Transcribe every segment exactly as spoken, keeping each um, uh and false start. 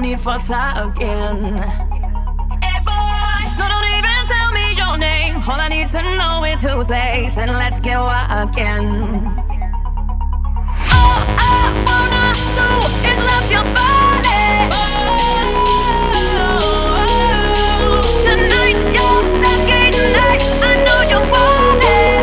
need for talking. Hey boy, so don't even tell me your name. All I need to know is whose place, and let's get walking. All I wanna do is love your body. Oh, tonight's your lucky night. I know you want it.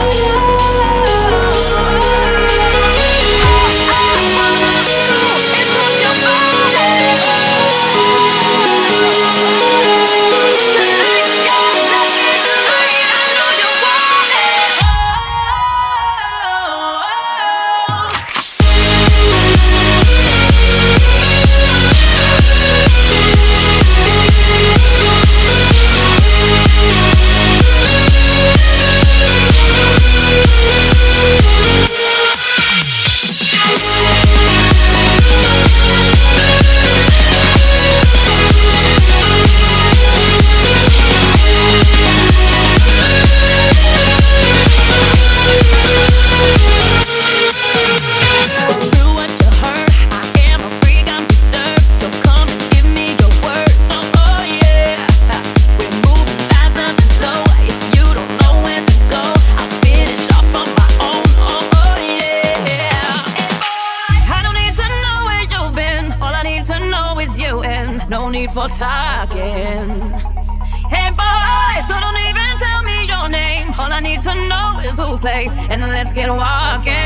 No need for talking. Hey boy, so don't even tell me your name. All I need to know is whose place, and let's get walking.